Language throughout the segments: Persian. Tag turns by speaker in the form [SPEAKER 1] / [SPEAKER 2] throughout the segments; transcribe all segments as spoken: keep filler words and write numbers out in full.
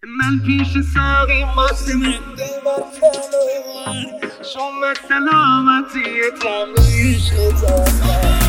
[SPEAKER 1] من پیش ساقی ماسم دلبر فلوار شما سلامتی تمریش نتاکن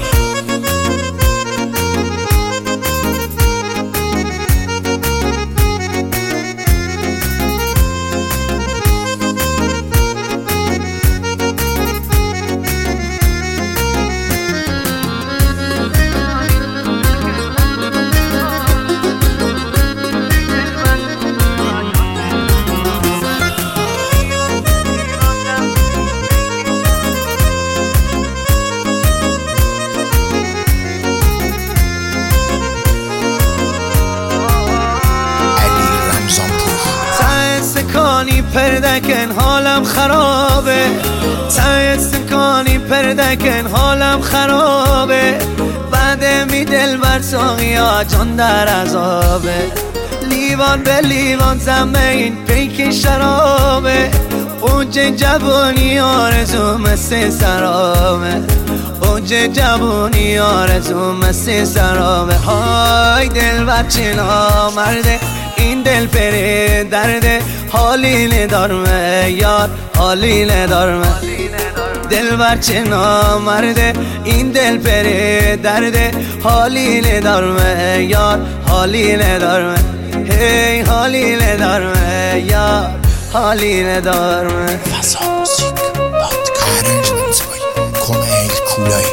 [SPEAKER 2] پردکن حالم خرابه ته سکانی پردکن حالم خرابه بعد می دل بر ساقیا جان در عذابه لیوان به لیوان زمه این پیک شرابه اوج جوانی آرزو مثل سرابه اوج جوانی آرزو مثل سرابه های دل بچه نامرده این دل پره درده حالی ندارمه یار حالی ندارمه دل برچه نامرده این دل پره درده حالی ندارمه یار حالی ندارمه هی حالی ندارمه یار حالی ندارمه
[SPEAKER 3] فضا موسیک باد کارنجمنت بای کومیل کولای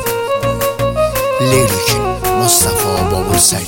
[SPEAKER 3] لیریک مصطفی بابوسری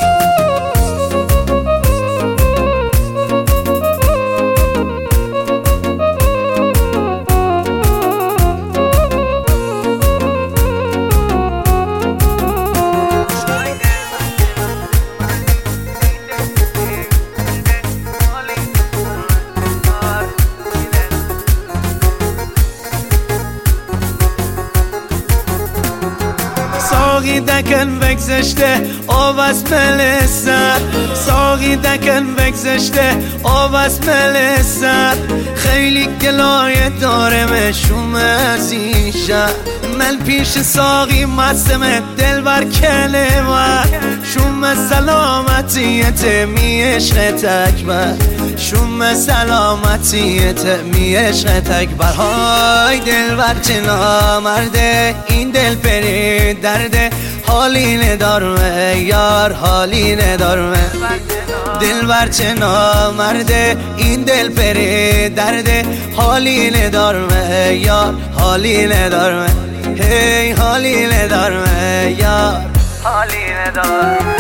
[SPEAKER 2] ساقی دکن بگذشته آب از ملسر ساقی دکن بگذشته آب از ملسر خیلی گلایه دارم شوم از این شهر من پیش ساقی مستم دل بر کلمت شوم سلامتیت می عشق تکبر شوم سلامتیت می عشق تکبر های دل بر چه نامرده این دل پری درده حالی ندارمه یار حالی ندارمه دل بر چه نامرده این دل پری درده حالی ندارمه یار حالی ندارمه هی حالی ندارمه یار حالی ندارمه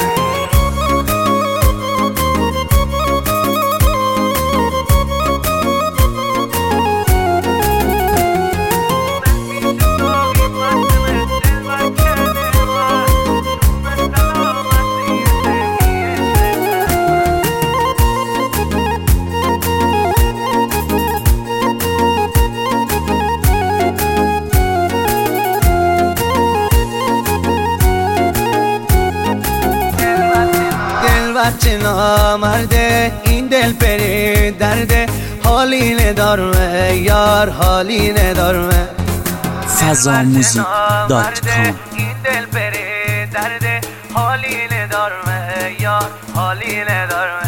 [SPEAKER 2] بچه نامرده این دل پری درده حالی ندارمه یار حالی ندارمه
[SPEAKER 4] فضا موزیک دات کام
[SPEAKER 2] این دل پری درده حالی ندارمه یار حالی ندارمه